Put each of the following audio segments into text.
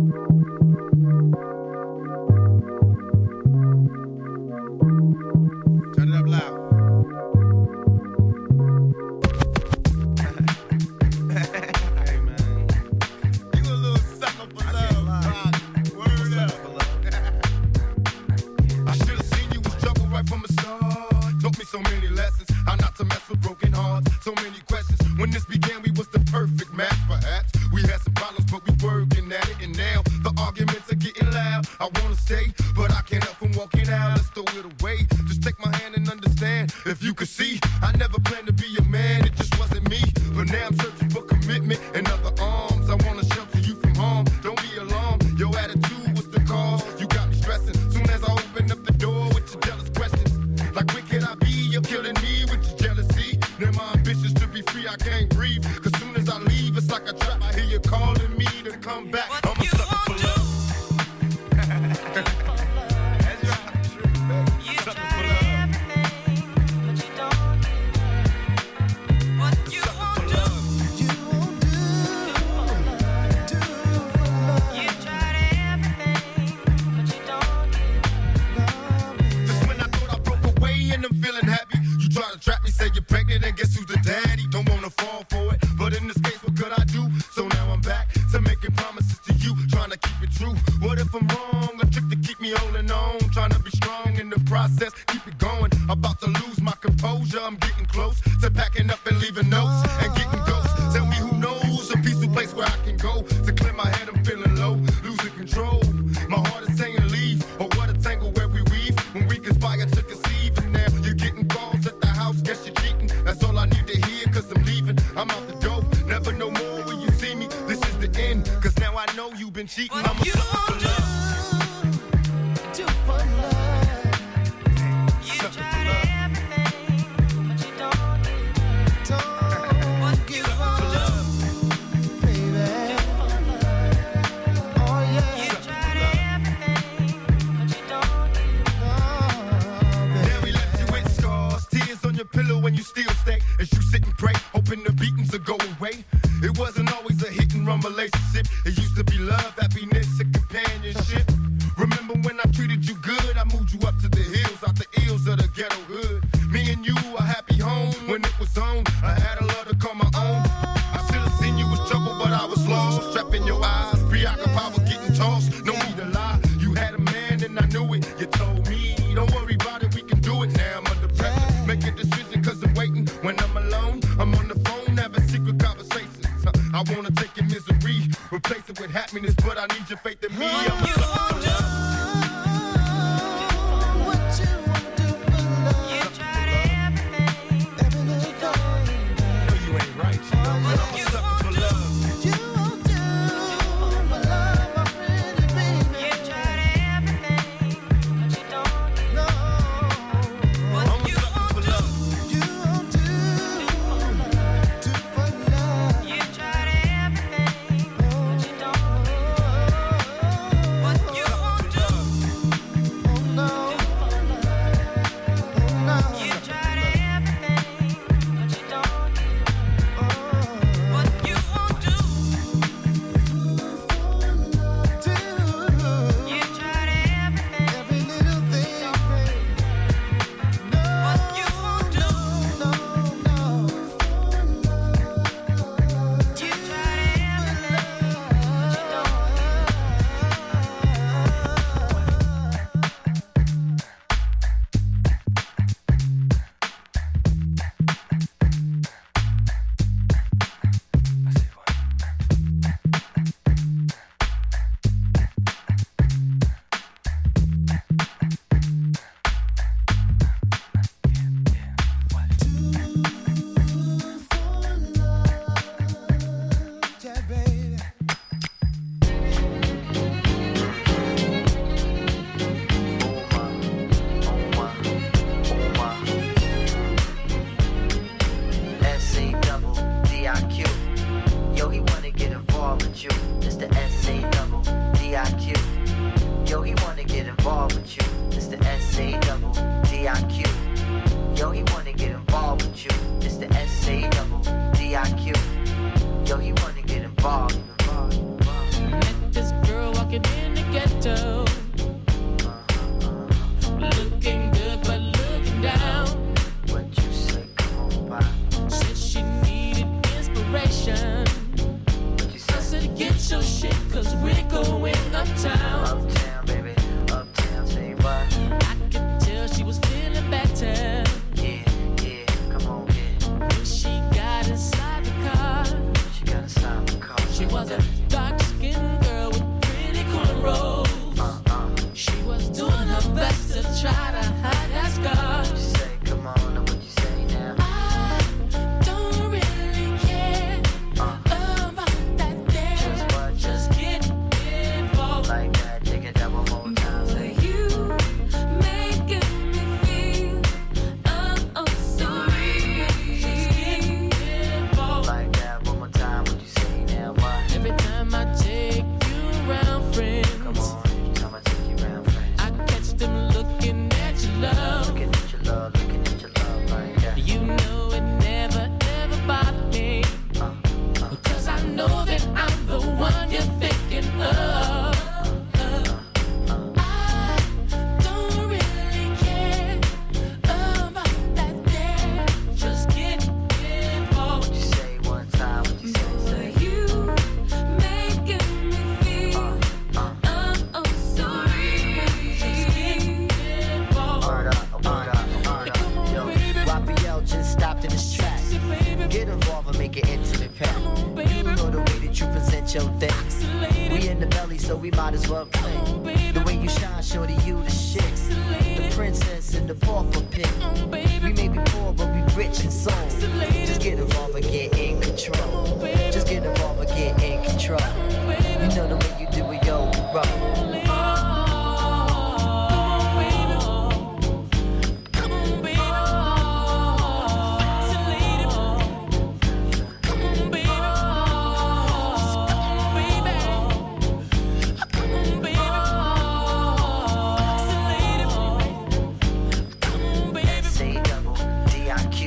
Met this girl walking in the ghetto. Looking good, but looking down. What you say, come on, pa? Said she needed inspiration. What you say? I said, get your shit, cause we're going uptown. Uptown, baby, uptown, say what? I could tell she was feeling better. Yeah, yeah, come on, yeah. When she got inside the car, She got inside the car. she was a dark-skinned girl with pretty cornrows. She was doing her best to try to hide that scar. What you say, come on, now what you say now? I don't really care about that there. Just what? Just get involved. Like that, take it down one more time, say. You making me feel so Just get involved. Like that, one more time, what you say now? What? Every time I take you around, friends, Come on, every time I take you around, friends. I catch them looking at your love. Looking at your love, looking at your love, like that. You know it never ever bothered me, because I know that I'm the one you're thinking of. I don't really care about that there. Just get involved. What you say one time, what you say, say. You making me feel so Just get involved. Word up. Yo, Raphael just stopped in his track. Get involved and make it intimate pack. You know the way that you present your things. We in the belly, so we might as well play. The way you shine, shorty, you the shit. The princess and the pauper pick. We may be poor, but we rich in soul. Just get involved and get in control. Just get involved and get in control. You know the way you do it, yo, bro. S.A. double D.I.Q.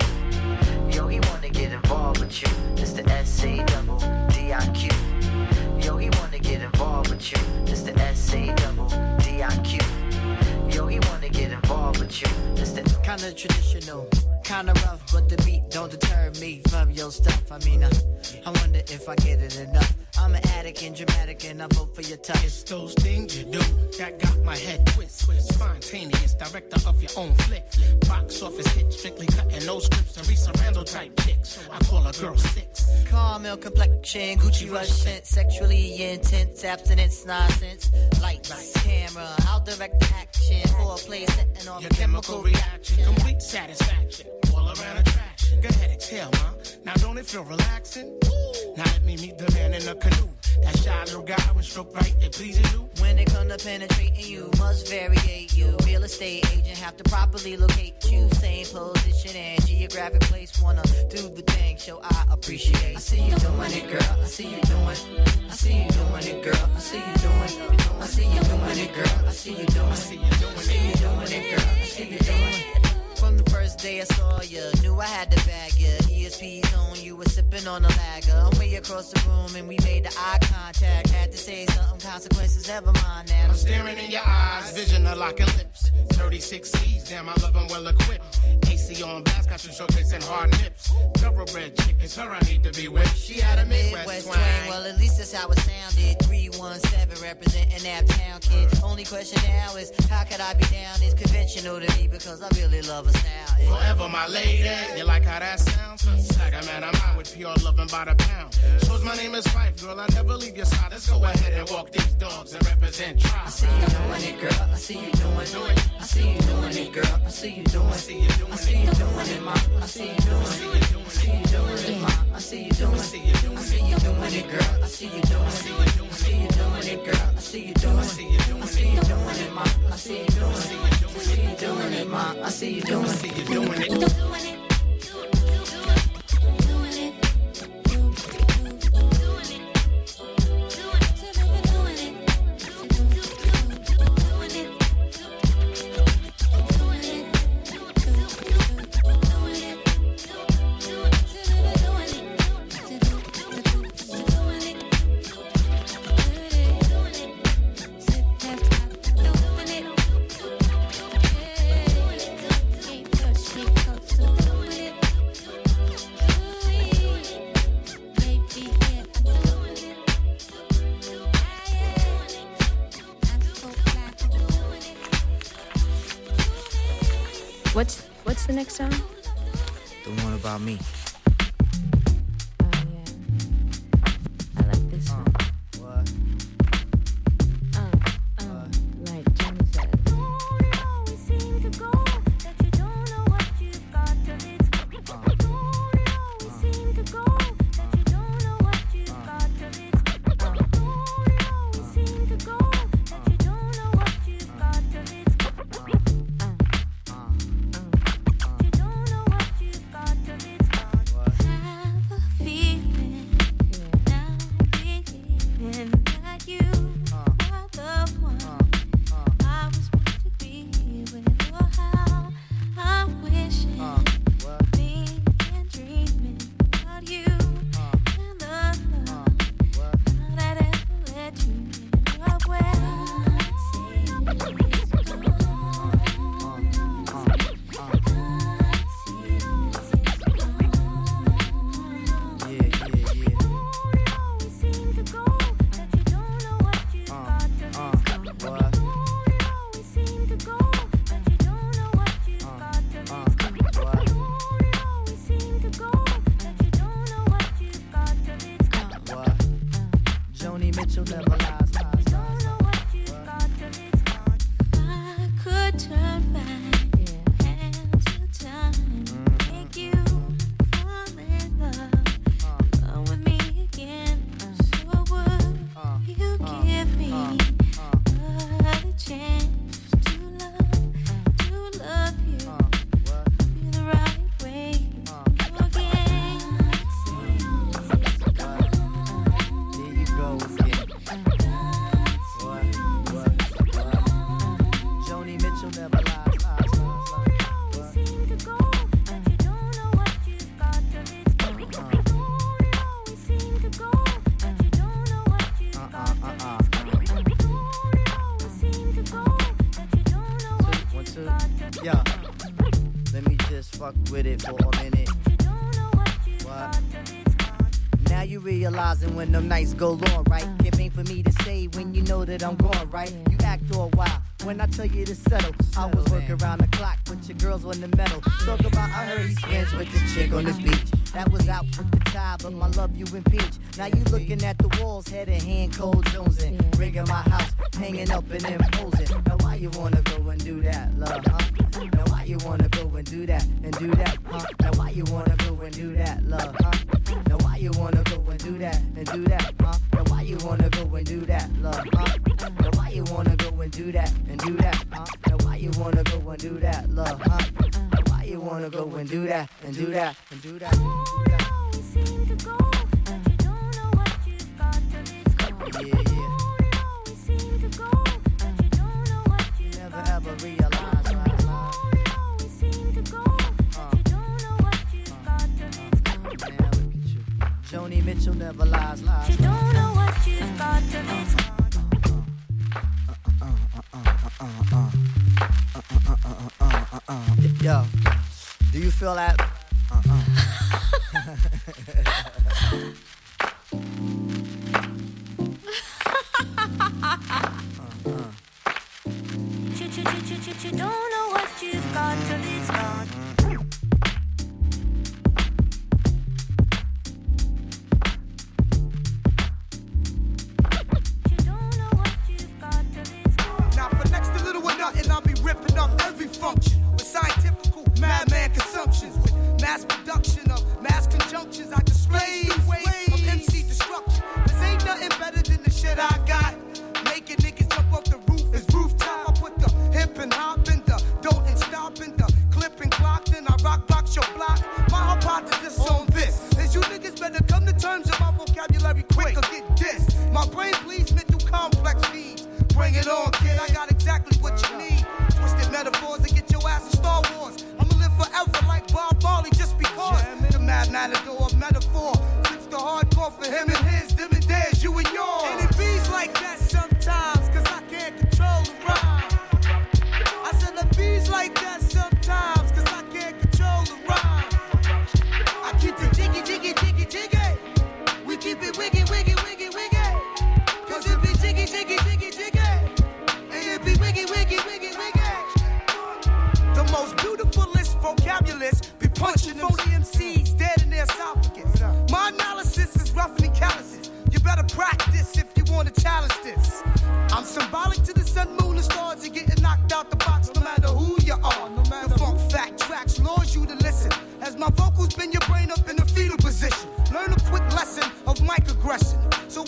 Yo, he wanna get involved with you. It's the S.A. double D.I.Q. Yo, he wanna get involved with you. It's the S.A. double D.I.Q. Yo, he wanna get involved with you. It's the kinda traditional, kinda rough, but the beat don't deter me from your stuff. I mean, I wonder if I get it enough. I'm an addict and dramatic, and I vote for your touch. It's those things you do that got my head twist. Spontaneous, director of your own flick. Box office hit, strictly cutting no scripts and Risa Randall type chicks. I call a girl six. Caramel complexion, Gucci rush scent, sexually intense, abstinence, nonsense. Lights, camera, I'll direct the action. Foreplay setting off Your chemical reaction, complete satisfaction, all around attraction. Go ahead, exhale, ma. Now don't it feel relaxing? Now let me meet the man in the canoe. That shy little guy with stroke right, it pleases you. When it comes to penetrating you, must variate you. Real estate agent have to properly locate you. Same position and geographic place. Wanna do the thing, so I appreciate. I see you doing it, girl. I see you doing. I see you doing it, girl. I see you doing. I see you doing it, girl. I see you doing. I see you doing. I see you doing it, girl. I see you doing. From the first day I saw you, knew I had to bag you. ESP's on, you were sipping on a lager. I'm way across the room and we made the eye contact. Had to say something, consequences, never mind now. I'm staring in your eyes, vision of locking lips. 36 C's, damn, I love them well equipped. AC on blast, got some short and hard nips. Thoroughbred chick, it's her I need to be with. She had a Midwest twang. Well, at least that's how it sounded. 317 representing that town, kid. Only question now is, how could I be down? It's conventional to me because I really love her style. Yeah. Forever my lady, you like how that sounds? Saga man, I'm out with pure loving by the pound. Shows my name is Fife, girl, I never leave your side. Let's go ahead and walk these dogs and represent tribe. I see you doing it, girl. I see you doing it. I see you doing it, girl. I see you doing it. I see you doing it, ma. I see you doing it. I see you doing it, ma. I see you doing it. I see you doing it, girl. I see you doing it. I see you doing it, girl. I see you doing it. I see you doing it, ma. I see you doing it. I see you doing it, ma. I see you doing it. I see you doing it. What's the next song? The one about me. Oh yeah. I like this one. What? Like Johnny said. When them nights go long, right? It ain't for me to say when you know that I'm gone, right? You act all wild when I tell you to settle. I was working around the clock, but your girls on the metal. Talk about I heard he's friends with this chick on the beach. That was out with the tie, but my love you impeach. Now you looking at the walls, head in hand, cold jonesing. Rigging my house, hanging up and imposing. Now why you wanna go and do that, love, huh? Now why you wanna go and do that, huh? Now why you wanna go and do that, love, huh? Now why you wanna go and do that, huh? Now why you wanna go and do that, love, huh? Now why you wanna go and do that, huh? Now why you wanna go and do that, love, huh? Now why you wanna go and do that, and do that, and do that, and do that. Yeah, yeah. Never ever realize, right? Joni Mitchell never lies. You don't know what you've got till it's gone. Yo, do you feel that? You don't know what you've got till it's gone. Now for next to little or nothing, I'll be ripping up every function with scientifical madman consumptions, with mass production of mass conjunctions. I display the wave of MC destruction. This ain't nothing better than the shit I got. Making niggas jump off the roof is rooftop. I put the hip and hop in the don't and stop in the clip and clock. Then I rock box your block. My hypothesis on this is you niggas better come to terms with my vocabulary quick or get dissed. My brain bleeds mental complex feeds. Bring it on, kid, I got exactly what you need. Twisted metaphors to get your ass in Star Wars. I'ma live forever like Bob Marley just because. The mad matador of metaphor fits the heart.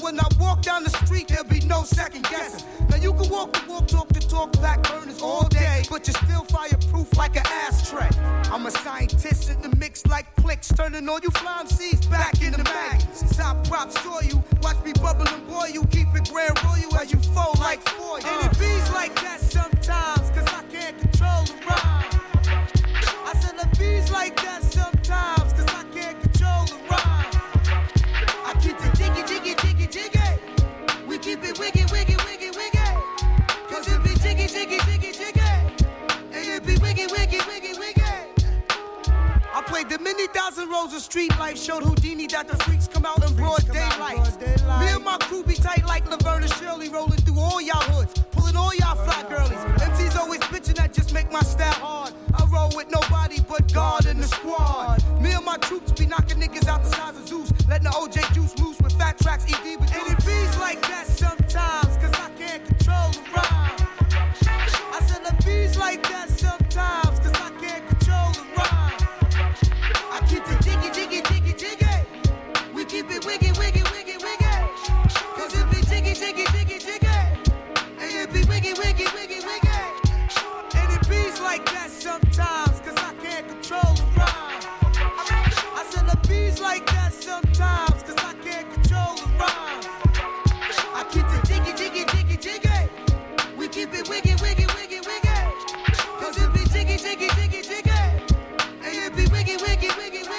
when I walk down the street, there'll be no second guessing. Now you can walk the walk, talk the talk, back burners all day, but you're still fireproof like an ashtray. I'm a scientist in the mix like clicks, turning all you fly MCs back into maggots. Top props saw you, watch me bubble and boy, you keep it grand royal as you fold like foil. And it bees like that sometimes, cause I can't control the rhyme. I said the bees like that sometimes, cause I can't control the rhyme. I keep it jiggy, jiggy, jiggy, jiggy. We keep it wiggy, wiggy, wiggy, wiggy. Cause it be jiggy, jiggy, jiggy, jiggy. And it be wiggy, wiggy, wiggy, wiggy. I played the many thousand rows of street life, showed Houdini that the freaks come out in broad daylight. Me and my crew be tight like Laverne and Shirley, rolling through all y'all hoods, pulling all y'all fly girlies. MC's always bitching that just make my style hard. I roll with nobody but God in the squad. Me and my troops be knocking niggas out the size of Zeus, letting the OJ juice loose with fat tracks, ED with and it beats like that sometimes, cause I can't control the rhyme. I said the beats like that sometimes, cause I can't control the rhyme. I keep it jiggy, jiggy, jiggy, jiggy. We keep it wiggy, wiggy, wiggy, wiggy. Cause it be jiggy, jiggy, jiggy, jiggy. And it be wiggy, wiggy, wiggy, wiggy. And it beats like that sometimes, cause I can't control the rhyme. I said the beats like that sometimes, cause I can't control the rhyme. I keep it jiggy, jiggy, jiggy, jiggy. We keep it wiggy, wiggy, wiggy, wiggy. Cause it be jiggy, jiggy, jiggy, jiggy. And it be wiggy, wiggy, wiggy, wiggy.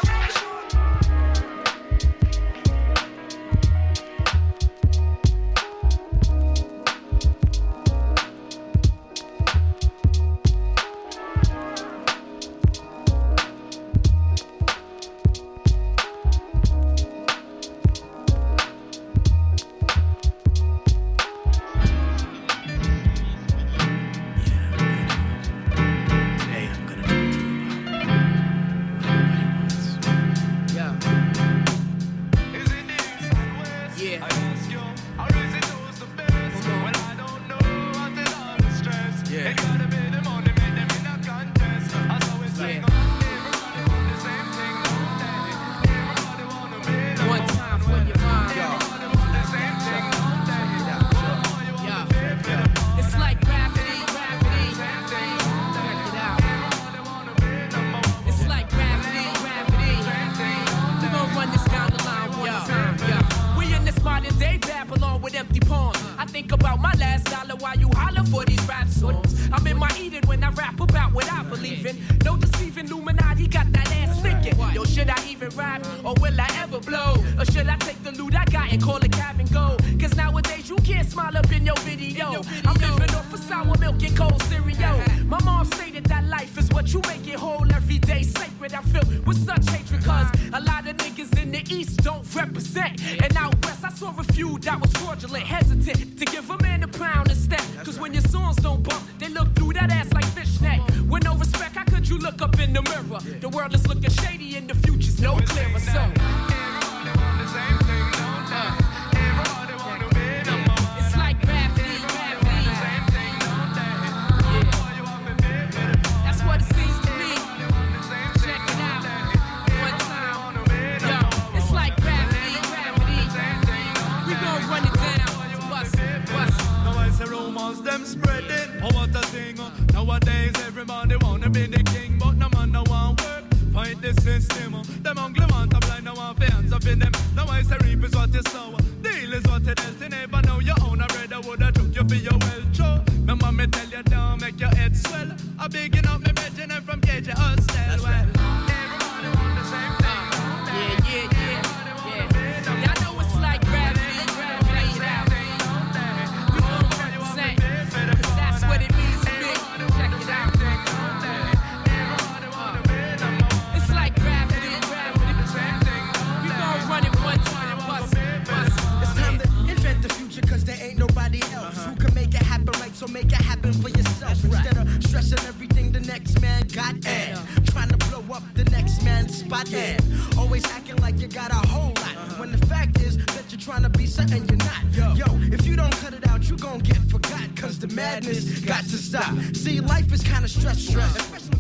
Always acting like you got a whole lot. When the fact is that you're trying to be something you're not. Yo, if you don't cut it out, you gon' get forgot. Cause the madness got to stop. See, life is kinda stressful, especially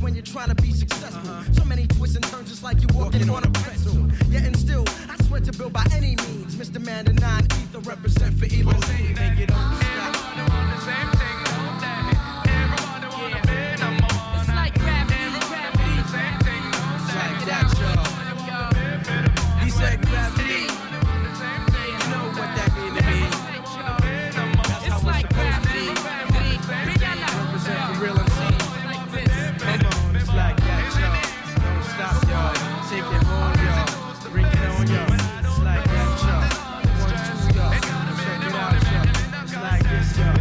when you're trying to be successful. So many twists and turns, just like you walking on a pretzel. Yet and still, I swear to build by any means. Mr. Man, the 9 ether represent for Elohim. Make it on the same thing all day. Everybody wanna be number one. It's like gravity, gravity. Same thing all day. Like that, y'all. He said gravity. You know what that mean to me. It's like gravity, gravity. Represent the real MC. Come on, it's like that, y'all. Don't stop, y'all. Take it home, y'all. Bring it on, y'all. It's like that, y'all. 1, 2, y'all. Check it out, y'all. It's like this, y'all.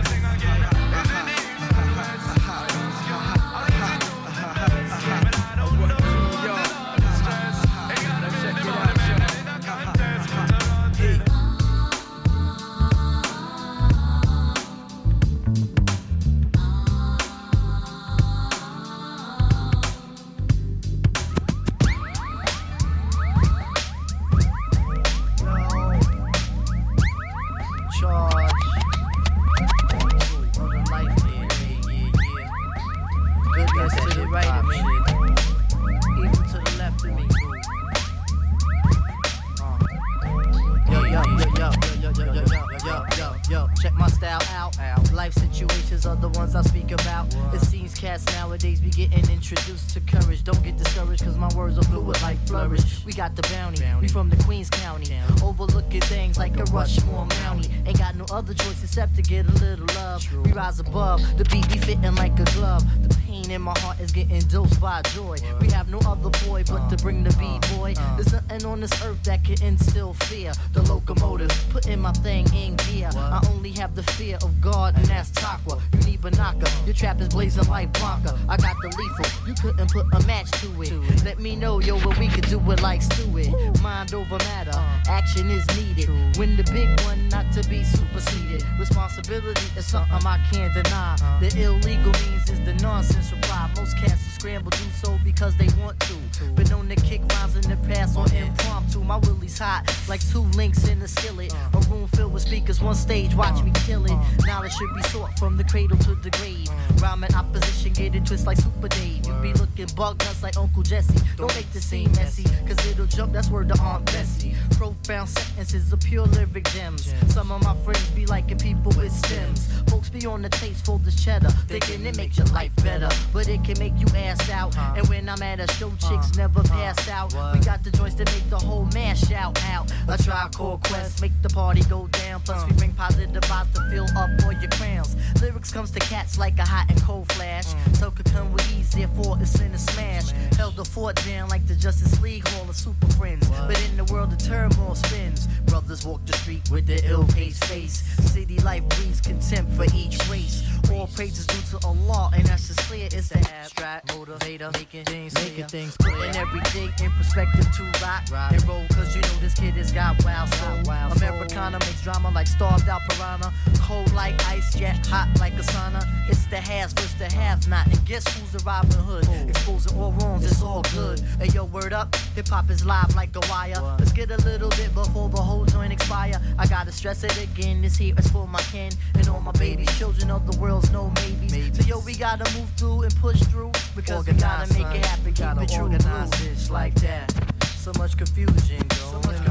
Check my style out. Life situations are the ones I speak about. It seems cats nowadays be getting introduced to courage. Don't get discouraged, cause my words are filled with life flourish. We got the bounty, we from the Queens County. Overlooking things like a Rushmore Mountie. Ain't got no other choice except to get a little love. We rise above, the beat be fitting like a glove. The pain in my heart is getting dosed by joy. We have no other boy but to bring the B-boy. There's nothing on this earth that can instill fear. The locomotive, putting my thing in gear. I only have the fear of God, and that's Takwa. You need Banaka, your trap is blazing like Blanca. I got the lethal, you couldn't put a match to it. Let me know, yo, what we could do it like Stewart. Mind over matter, action is needed. Win the big one, not to be superseded. Responsibility is something I can't deny. The illegal means is the nonsense reply. Most cats will scramble do so because they want to. Been known to kick rhymes in the past on impromptu. My willie's hot, like 2 links in a skillet. A room filled with speakers, one stage, watch me kill it. Knowledge should be sought from the cradle to the grave. Rhyming opposition, get it twist like Super Dave. You be looking bug nuts like Uncle Jesse. Don't make the scene messy, cause it'll jump, that's word to Aunt Bessie. Profound sentences of pure lyric gems. Some of my friends be liking people with stems. Folks be on the taste for this cheddar, thinking it makes your life better, but it can make you ass out. And when I'm at a show, chicks never pass out. We got the joints that make the whole man shout out. A Tribe Called Quest, make the party go down. Plus we bring positive vibes to fill up all your crowns. Lyrics comes to cats like a hot and cold flash. So could come with ease, therefore it's in a smash. Held the fort down like the Justice League Hall of Super Friends. But in the world the turmoil spins. Brothers walk the street with their ill-paced face. City life breeds contempt for each race. All praises due to Allah, and that's just clear. It's the abstract motivator, making things clear. Putting every day in perspective to rock and roll. Cause you know this kid has got wild soul. Americana makes drama like starved out piranha. Cold like ice, jet hot like a sauna. It's the has versus the have not. And guess who's the Robin Hood? Exposing all wrongs, it's all good. Hey yo, word up, hip hop is live like a wire. Let's get a little bit before the whole joint expire. I gotta stress it again, this here is for my kin and all my babies, children of the world's no maybes. So yo, we gotta move through and push through, because we gotta make it happen, keep it true. Organize this like that. So much confusion going on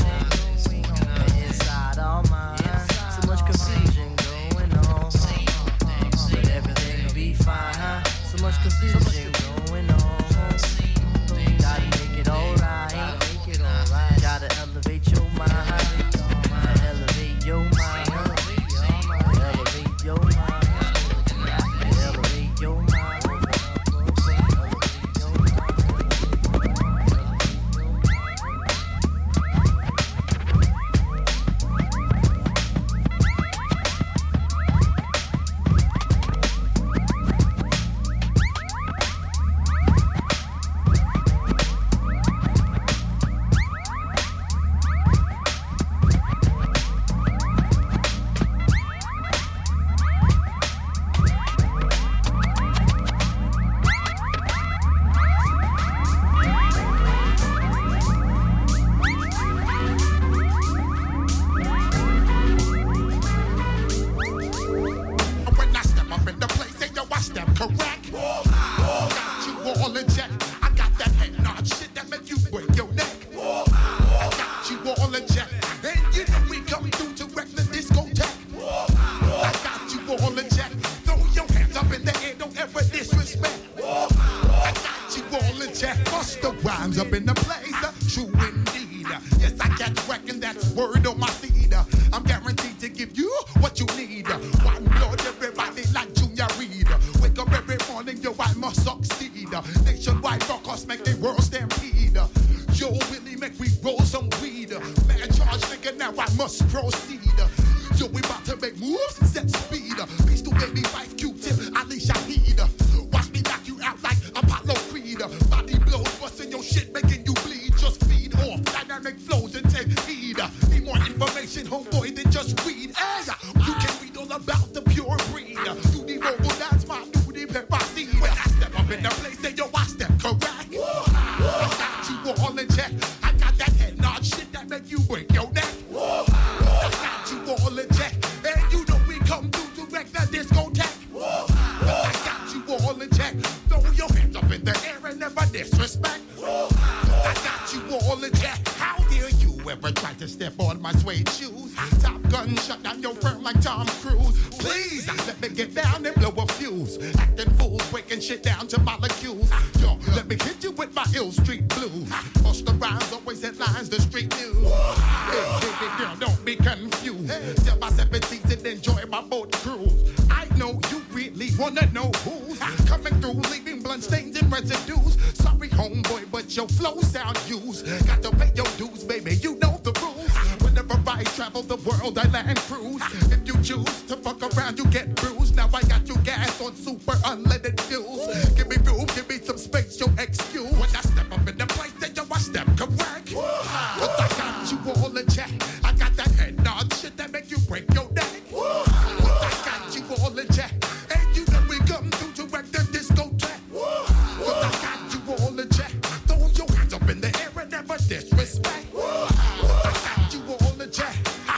inside our minds. So much confusion going on, but everything will be fine, huh? So much confusion going on. Gotta make it alright. Gotta elevate your mind. Elevate your mind. Elevate your mind. Elevate your mind. up in the place, true indeed. Yes, I catch wrecking, that's word on my seed. I'm guaranteed to give you what you need. One blood, everybody like Junior Reed. Wake up every morning, yo, I must succeed. Nationwide broadcast make the world stampede. Yo, Willie, make we roll some weed. Man, charge nigga, now I must proceed. Yo, we about to make moves, set speed. Beast to baby, wife, Q-tip, Ali Shaheed. Watch me knock you out like Apollo Creed. Body blows, busting your shit, making you bleed. Just feed off dynamic flows and take heed. Need more information, homeboy, than just read. Hey, you can read all about the pure breed. You need mobile, that's my duty, pep my seed. When I step up in the place, then yo, I step correct. I got you all in check. I got that head nod shit that make you break your neck. I got you all in check. And you know we come through to wreck the discotheque. I got you all in check. Throw your hands up in the air and never disrespect. I got you all in check. How dare you ever try to step on my suede shoes? Top Gun shut down your firm like Tom Cruise. Please, let me get down and blow a fuse. Acting fools, breaking shit down to molecules. Yo, let me hit you with my Ill Street blues. Busta Rhymes always headlines the street news. Hey, baby girl, don't be confused. Still my 17s and enjoy my boat cruise. I know you really wanna know who's coming through, leaving blood stains and residues. Sorry, homeboy, but your flow sound used. Got to pay your dues, baby, you know the rules. Whenever I travel the world, I land cruise. If you choose to fuck around, you get bruised. Now I got you gas on super unleaded fuels. Give me room, give me some space, your excuse. When I step up in the place, then yo, I step correct. Cause I got you all in check. I got that head nod shit that make you break your neck. Cause I got you all in check. And you know we come through to wreck the discotheque. Cause I got you all in check. Throw your hands up in the air and never disrespect. Cause I got you all in check.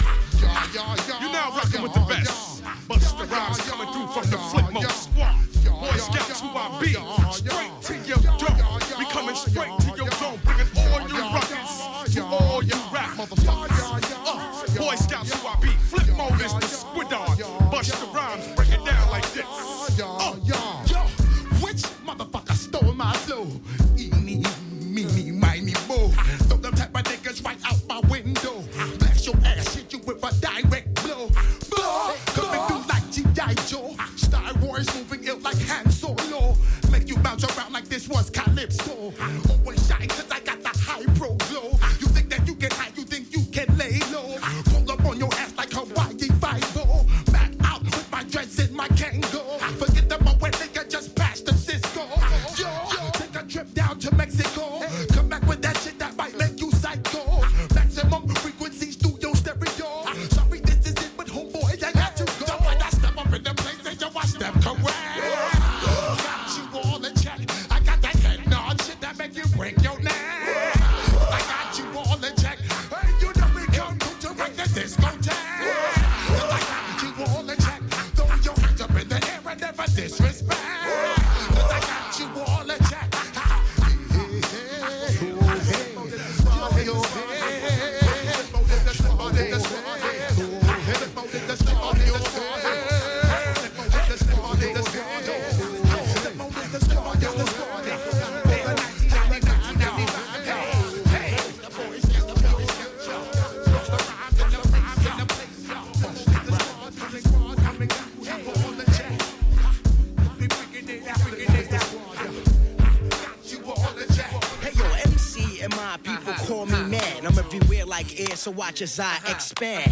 You're now rocking with the best. Busta Rhymes coming through from the Flipmode Squad. Boy Scouts who I be. Straight to your dome. We coming straight to your dome. Bringing all you ruckus to all you rap motherfuckers. Boy Scouts who I be. Flipmode is the squid on. Busta Rhymes break it down like this. Yo, which motherfucker stole my flow? Eeny, meeny, miny, mo. Throw them type of niggas right out my window. Blast your ass, hit you with a direct blow. Blow, coming through like G.I. Joe. Star Wars moving ill like Han Solo. Make you bounce around like this was Calypso. Always shine cause I got the high pro glow. You think that you get high, you think you can lay low. Pull up on your ass like Hawaii 5-0. Back out with my dreads in my Kango. Forget the moment nigga just passed the Cisco. Yo, take a trip down to Mexico. Come back with that shit that might make you psycho. Maximum frequencies through your stereo. Sorry, this is it, but homeboy, I got to go. So when I step up in the place, and yo, I step correct. Got you all in check. I got that head nod shit that make you break your neck. I got you all in check. Hey, you know we come to wreck the discotheque. I got you all in check. Throw your hands up in the air and never disrespect. Cause I got you all in check. Call me man, I'm everywhere like air, so watch as I expand.